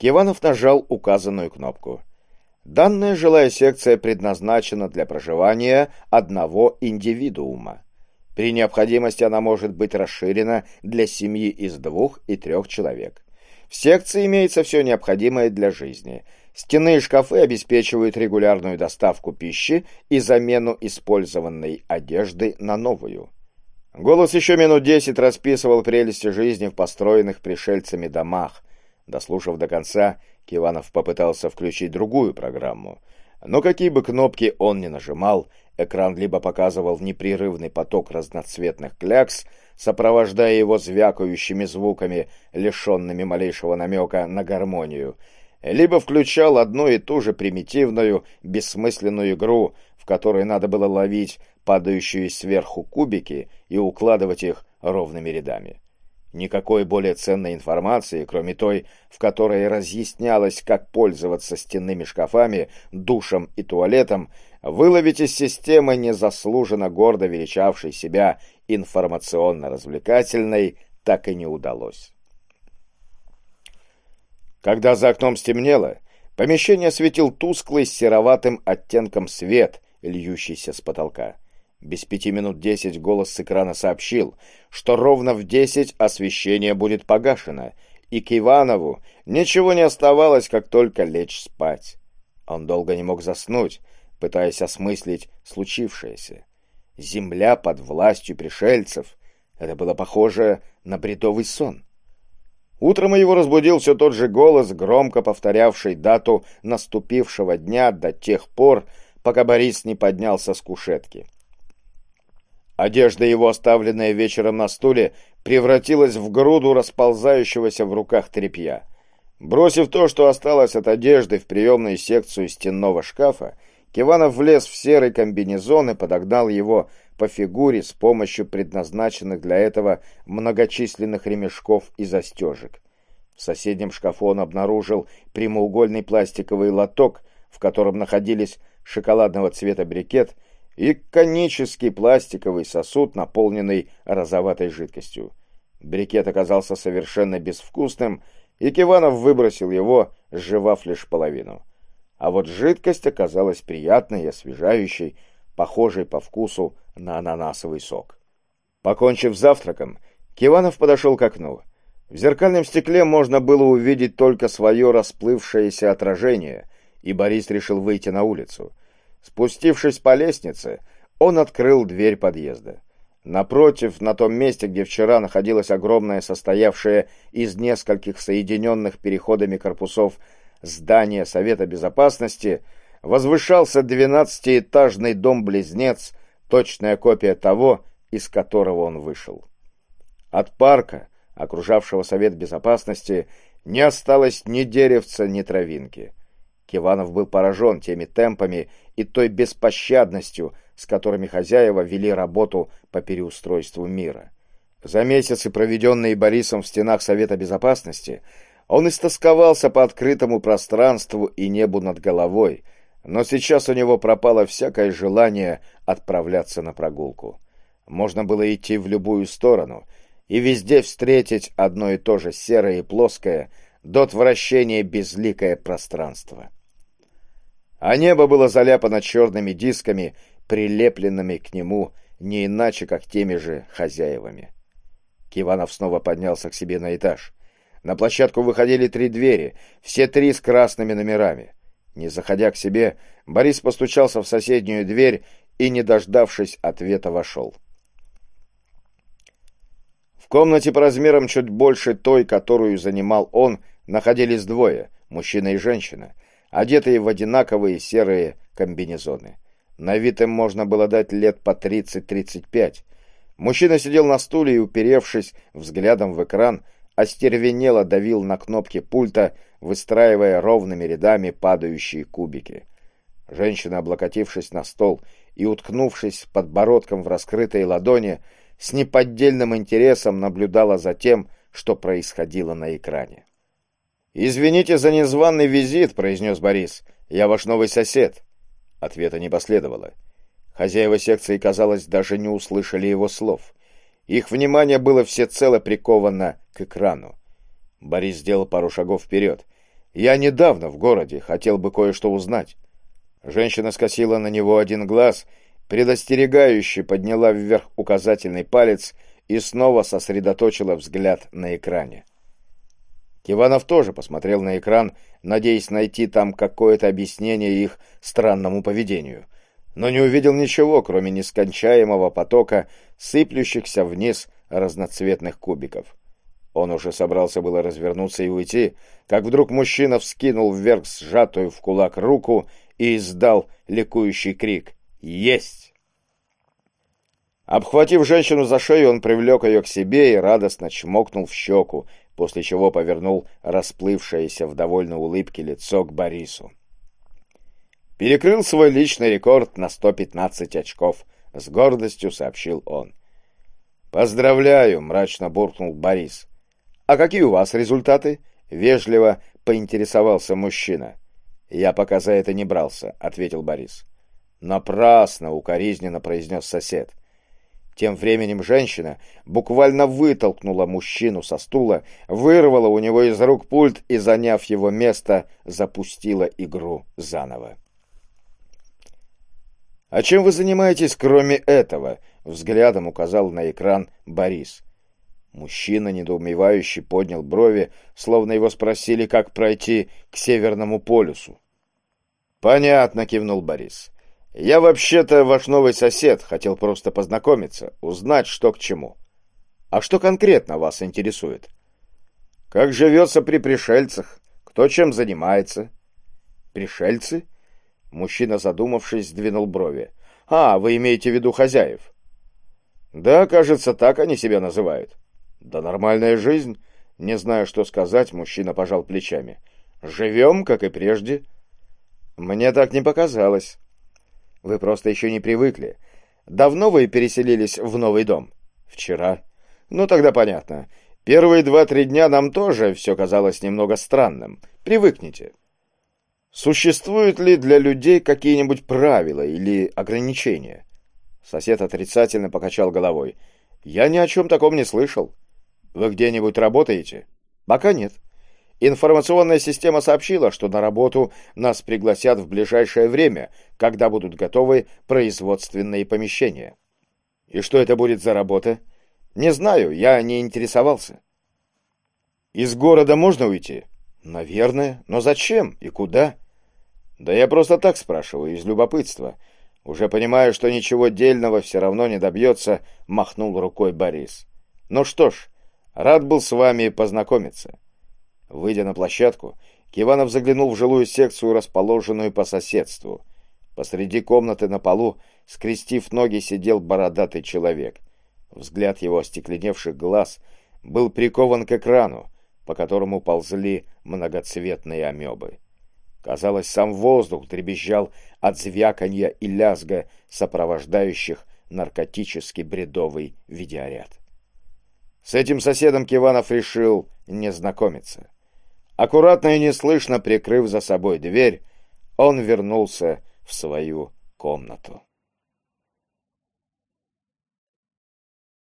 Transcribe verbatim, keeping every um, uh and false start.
Киванов нажал указанную кнопку. Данная жилая секция предназначена для проживания одного индивидуума. При необходимости она может быть расширена для семьи из двух и трех человек. В секции имеется все необходимое для жизни. Стенные шкафы обеспечивают регулярную доставку пищи и замену использованной одежды на новую. Голос еще минут десять расписывал прелести жизни в построенных пришельцами домах. Дослушав до конца, Киванов попытался включить другую программу. Но какие бы кнопки он ни нажимал, экран либо показывал непрерывный поток разноцветных клякс, сопровождая его звякающими звуками, лишенными малейшего намека на гармонию, либо включал одну и ту же примитивную, бессмысленную игру, в которой надо было ловить падающие сверху кубики и укладывать их ровными рядами. Никакой более ценной информации, кроме той, в которой разъяснялось, как пользоваться стенными шкафами, душем и туалетом, выловить из системы, незаслуженно гордо величавшей себя информационно-развлекательной, так и не удалось. Когда за окном стемнело, помещение осветил тусклый с сероватым оттенком свет, льющийся с потолка. Без пяти минут десять голос с экрана сообщил, что ровно в десять освещение будет погашено, и к Иванову ничего не оставалось, как только лечь спать. Он долго не мог заснуть, пытаясь осмыслить случившееся. Земля под властью пришельцев — это было похоже на бредовый сон. Утром его разбудил все тот же голос, громко повторявший дату наступившего дня до тех пор, пока Борис не поднялся с кушетки. Одежда его, оставленная вечером на стуле, превратилась в груду расползающегося в руках тряпья. Бросив то, что осталось от одежды, в приемную секцию стенного шкафа, Киванов влез в серый комбинезон и подогнал его по фигуре с помощью предназначенных для этого многочисленных ремешков и застежек. В соседнем шкафу он обнаружил прямоугольный пластиковый лоток, в котором находились шоколадного цвета брикет, и конический пластиковый сосуд, наполненный розоватой жидкостью. Брикет оказался совершенно безвкусным, и Киванов выбросил его, сживав лишь половину. А вот жидкость оказалась приятной и освежающей, похожей по вкусу на ананасовый сок. Покончив с завтраком, Киванов подошел к окну. В зеркальном стекле можно было увидеть только свое расплывшееся отражение, и Борис решил выйти на улицу. Спустившись по лестнице, он открыл дверь подъезда. Напротив, на том месте, где вчера находилось огромное, состоявшее из нескольких соединенных переходами корпусов здание Совета Безопасности, возвышался двенадцатиэтажный дом-близнец, точная копия того, из которого он вышел. От парка, окружавшего Совет Безопасности, не осталось ни деревца, ни травинки. Киванов был поражен теми темпами и той беспощадностью, с которыми хозяева вели работу по переустройству мира. За месяцы, проведенные Борисом в стенах Совета Безопасности, он истосковался по открытому пространству и небу над головой, но сейчас у него пропало всякое желание отправляться на прогулку. Можно было идти в любую сторону и везде встретить одно и то же серое и плоское, до отвращения безликое пространство. А небо было заляпано черными дисками, прилепленными к нему не иначе, как теми же хозяевами. Киванов снова поднялся к себе на этаж. На площадку выходили три двери, все три с красными номерами. Не заходя к себе, Борис постучался в соседнюю дверь и, не дождавшись ответа, вошел. В комнате по размерам чуть больше той, которую занимал он, находились двое, мужчина и женщина, одетые в одинаковые серые комбинезоны. На вид им можно было дать лет по тридцать-тридцать пять. Мужчина сидел на стуле и, уперевшись взглядом в экран, остервенело давил на кнопки пульта, выстраивая ровными рядами падающие кубики. Женщина, облокотившись на стол и уткнувшись подбородком в раскрытые ладони, с неподдельным интересом наблюдала за тем, что происходило на экране. «Извините за незваный визит», — произнес Борис. «Я ваш новый сосед». Ответа не последовало. Хозяева секции, казалось, даже не услышали его слов. Их внимание было всецело приковано к экрану. Борис сделал пару шагов вперед. «Я недавно в городе, хотел бы кое-что узнать». Женщина скосила на него один глаз, предостерегающе подняла вверх указательный палец и снова сосредоточила взгляд на экране. Киванов тоже посмотрел на экран, надеясь найти там какое-то объяснение их странному поведению, но не увидел ничего, кроме нескончаемого потока сыплющихся вниз разноцветных кубиков. Он уже собрался было развернуться и уйти, как вдруг мужчина вскинул вверх сжатую в кулак руку и издал ликующий крик «Есть!». Обхватив женщину за шею, он привлек ее к себе и радостно чмокнул в щеку, после чего повернул расплывшееся в довольной улыбке лицо к Борису. «Перекрыл свой личный рекорд на сто пятнадцать очков», — с гордостью сообщил он. «Поздравляю», — мрачно буркнул Борис. «А какие у вас результаты?» — вежливо поинтересовался мужчина. «Я пока за это не брался», — ответил Борис. «Напрасно», — укоризненно произнес сосед. Тем временем женщина буквально вытолкнула мужчину со стула, вырвала у него из рук пульт и, заняв его место, запустила игру заново. «А чем вы занимаетесь, кроме этого?» — взглядом указал на экран Борис. Мужчина недоумевающе поднял брови, словно его спросили, как пройти к Северному полюсу. «Понятно», — кивнул Борис. «Я вообще-то ваш новый сосед, хотел просто познакомиться, узнать, что к чему. А что конкретно вас интересует? Как живется при пришельцах? Кто чем занимается?» «Пришельцы?» Мужчина, задумавшись, сдвинул брови. «А, вы имеете в виду хозяев?» «Да, кажется, так они себя называют». «Да нормальная жизнь». Не знаю, что сказать, мужчина пожал плечами. «Живем, как и прежде». «Мне так не показалось». «Вы просто еще не привыкли. Давно вы переселились в новый дом?» «Вчера». «Ну, тогда понятно. Первые два-три дня нам тоже все казалось немного странным. Привыкните». «Существуют ли для людей какие-нибудь правила или ограничения?» Сосед отрицательно покачал головой. «Я ни о чем таком не слышал». «Вы где-нибудь работаете?» «Пока нет. Информационная система сообщила, что на работу нас пригласят в ближайшее время, когда будут готовы производственные помещения». «И что это будет за работа?» «Не знаю, я не интересовался». «Из города можно уйти?» «Наверное. Но зачем и куда?» «Да я просто так спрашиваю, из любопытства. Уже понимаю, что ничего дельного все равно не добьется», — махнул рукой Борис. «Ну что ж, рад был с вами познакомиться». Выйдя на площадку, Киванов заглянул в жилую секцию, расположенную по соседству. Посреди комнаты на полу, скрестив ноги, сидел бородатый человек. Взгляд его остекленевших глаз был прикован к экрану, по которому ползли многоцветные амебы. Казалось, сам воздух дребезжал от звяканья и лязга, сопровождающих наркотически бредовый видеоряд. С этим соседом Киванов решил не знакомиться. Аккуратно и неслышно прикрыв за собой дверь, он вернулся в свою комнату.